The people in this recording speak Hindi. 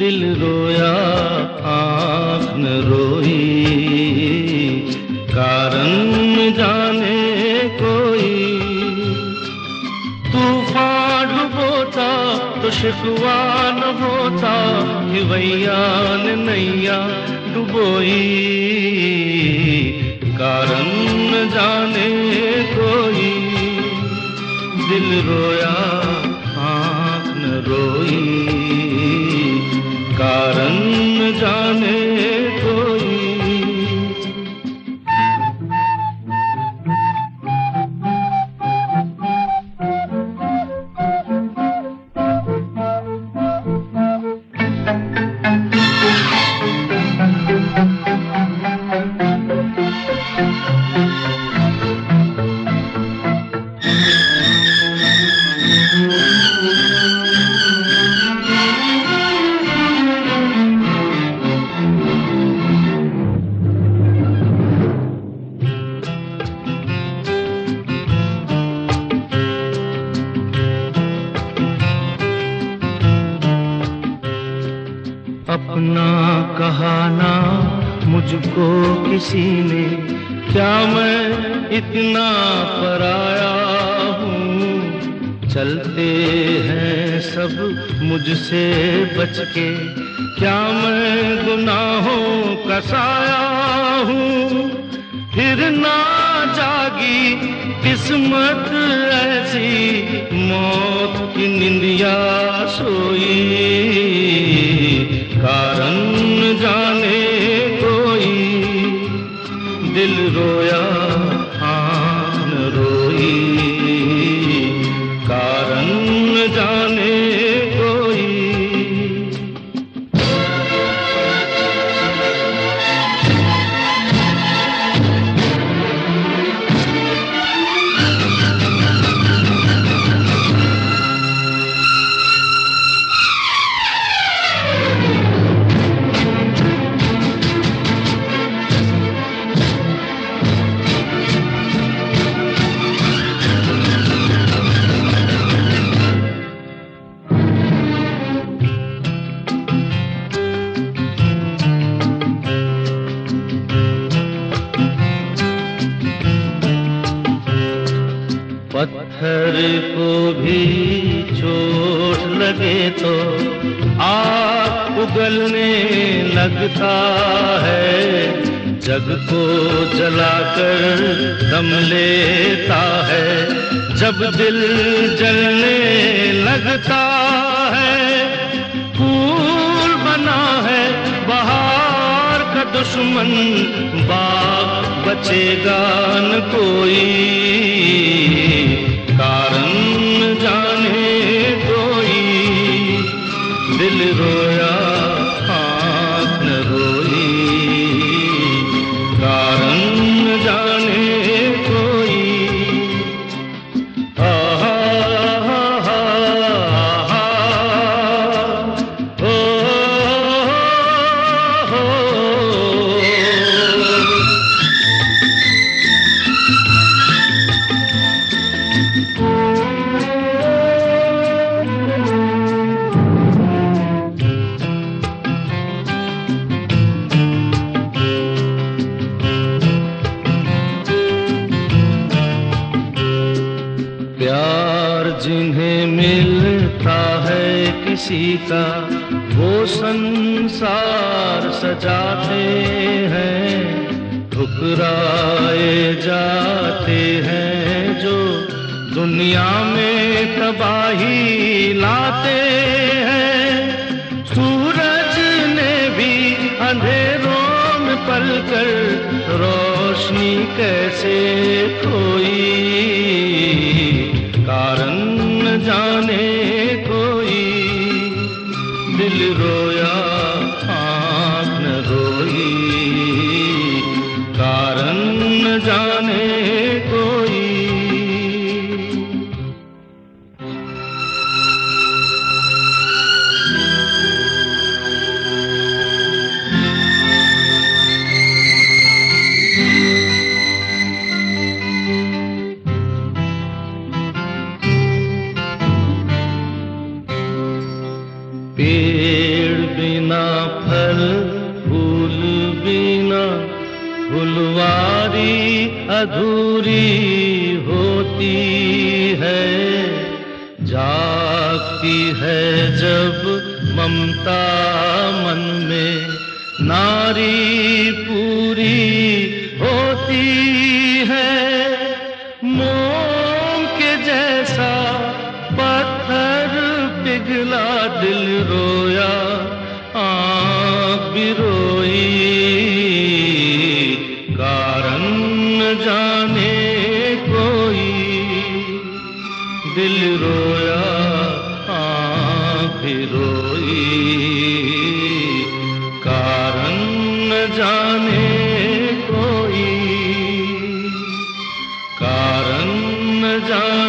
दिल रोया आँख न रोई, कारण न जाने कोई। तूफान डुबोता तो शिकवा न होता, खिवैया ने नैया डुबोई, कारण न जाने कोई। दिल रोया आँख न रोई, कारण न जाने कोई। अपना कहाना मुझको किसी ने, क्या मैं इतना पराया हूँ। चलते हैं सब मुझसे बच के, क्या मैं गुनाहों का साया हूँ। फिर ना जागी किस्मत ऐसी, मौत की निंदिया सोई, कारण न जाने कोई। दिल रोया आँख न रोई, कारण न जाने कोई। पत्थर को भी चोट लगे तो आग उगलने लगता है। जग को जलाकर दम लेता है, जब दिल जलने लगता है। फूल बना है बहार का दुश्मन, बाग बचेगा न कोई, कारण न जाने कोई। दिल रोया आँख न रोई, कारण न जाने कोई। आहा आहा आहा, ओ हो। प्यार जिन्हें मिलता है किसी का, वो संसार सजाते हैं। ठुकराए जाते हैं जो दुनिया में तबाही लाते हैं। सूरज ने भी अंधेरों में पलकर रोशनी कैसे खोई, कारण न जाने कोई। दिल रोया आँख न रोई, कारण न जाने कोई। पेड़ बिन अधूरी होती है, जागती है जब ममता मन में, नारी पूरी होती है। मोम के जैसा पत्थर पिघला दिल रोया, आँख भी रोई, कारण न जाने कोई। दिल रोया, आँख भी रोई, कारण न जाने कोई, कारण न जाने